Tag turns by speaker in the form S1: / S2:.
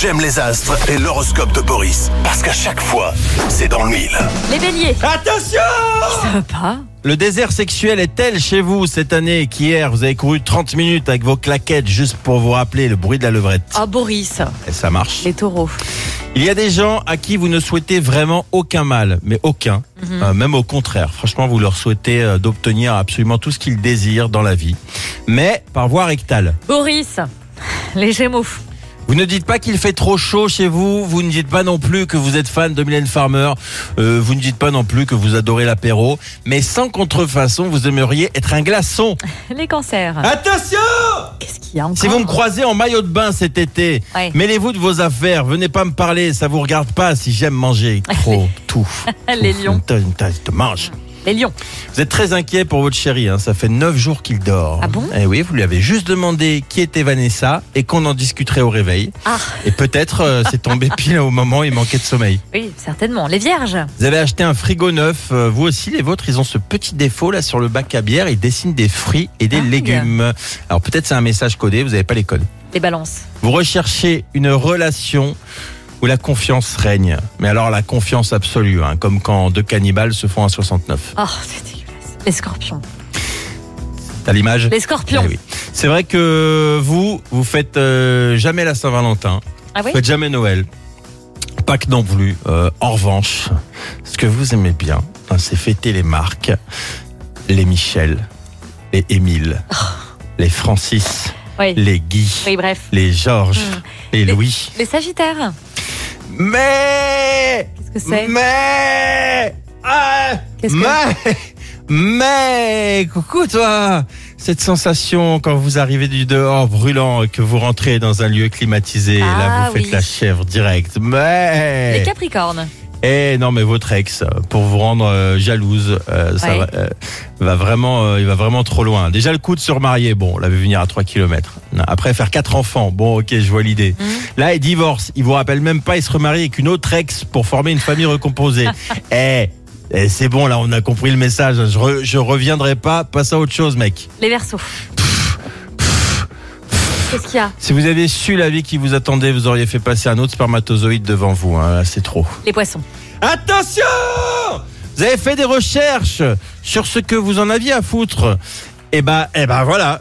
S1: J'aime les astres et l'horoscope de Boris. Parce qu'à chaque fois, c'est dans le mille.
S2: Les béliers,
S3: Attention!
S2: ça va pas.
S3: Le désert sexuel est tel chez vous cette année qu'hier vous avez couru 30 minutes avec vos claquettes juste pour vous rappeler le bruit de la levrette.
S2: Oh Boris,
S3: Et ça marche.
S2: les taureaux.
S3: Il y a des gens à qui vous ne souhaitez vraiment aucun mal, mais aucun, même au contraire. Franchement, vous leur souhaitez d'obtenir absolument tout ce qu'ils désirent dans la vie, mais par voie rectale.
S2: Boris, les gémeaux.
S3: Vous ne dites pas qu'il fait trop chaud chez vous, vous ne dites pas non plus que vous êtes fan de Mylène Farmer, vous ne dites pas non plus que vous adorez l'apéro, mais sans contrefaçon, vous aimeriez être un glaçon.
S2: Les cancers.
S3: Attention!
S2: Qu'est-ce qu'il y a encore?
S3: Si vous me croisez en maillot de bain cet été,
S2: Ouais.
S3: mêlez-vous de vos affaires, venez pas me parler, ça vous regarde pas si j'aime manger trop, tout.
S2: Les lions.
S3: Te mange.
S2: Les lions.
S3: Vous êtes très inquiet pour votre chéri, hein. Ça fait 9 jours qu'il dort.
S2: Ah bon?
S3: Eh oui, vous lui avez juste demandé qui était Vanessa et qu'on en discuterait au réveil.
S2: Ah,
S3: Et peut-être c'est tombé pile au moment où il manquait de sommeil.
S2: oui, certainement. Les vierges.
S3: Vous avez acheté un frigo neuf, vous aussi les vôtres, ils ont ce petit défaut là sur le bac à bière, ils dessinent des fruits et des légumes. Alors peut-être c'est un message codé, vous n'avez pas les codes.
S2: Les balances.
S3: Vous recherchez une relation où la confiance règne. Mais alors la confiance absolue, hein, comme quand deux cannibales se font à 69.
S2: Oh, c'est dégueulasse. Les scorpions.
S3: T'as l'image?
S2: Les scorpions.
S3: Eh oui. C'est vrai que vous faites jamais la Saint-Valentin,
S2: Ah oui?
S3: vous faites jamais Noël, Pâques non plus. En revanche, ce que vous aimez bien, hein, c'est fêter les Marc, les Michel, les Émile, les Francis,
S2: Oui.
S3: les Guy,
S2: Oui, bref.
S3: les Georges, les
S2: Les-
S3: Louis.
S2: Les sagittaires.
S3: Mais
S2: Qu'est-ce que c'est? Qu'est-ce que-
S3: mais coucou toi. Cette sensation quand vous arrivez du dehors brûlant et que vous rentrez dans un lieu climatisé, et là
S2: Ah
S3: vous faites
S2: oui.
S3: la chèvre direct.
S2: Les
S3: Mais
S2: capricornes.
S3: non, mais votre ex, pour vous rendre jalouse, ça
S2: Ouais.
S3: va vraiment, il va vraiment trop loin. Déjà le coup de se remarier, bon, on l'avait venir à 3 km. Après faire 4 enfants, bon, ok, je vois l'idée. Là, il divorce, il vous rappelle même pas, il se remarie avec une autre ex pour former une famille recomposée. C'est bon, là, on a compris le message. Je reviendrai pas, passe à autre chose, mec.
S2: Les verseaux. Qu'est-ce qu'il y a?
S3: Si vous aviez su la vie qui vous attendait, vous auriez fait passer un autre spermatozoïde devant vous. Hein. Là, c'est trop.
S2: Les poissons.
S3: Attention! Vous avez fait des recherches sur ce que vous en aviez à foutre. Eh ben voilà.